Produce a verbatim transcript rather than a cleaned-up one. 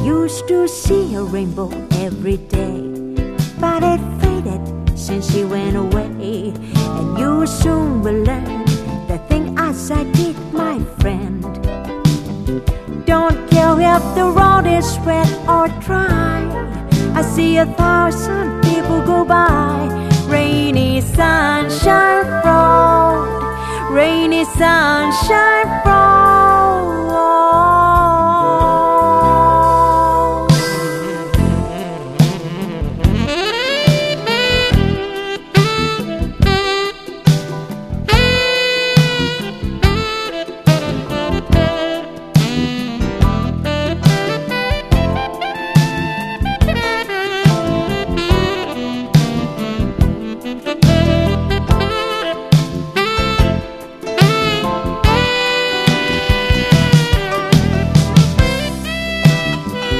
used to see a rainbow every day, but it faded since she went away. And you soon will learn the thing as I did, my friend. Don't care if the road is wet or dry, I see a thousand people go by. Rainy sunshine road, rainy sunshine road.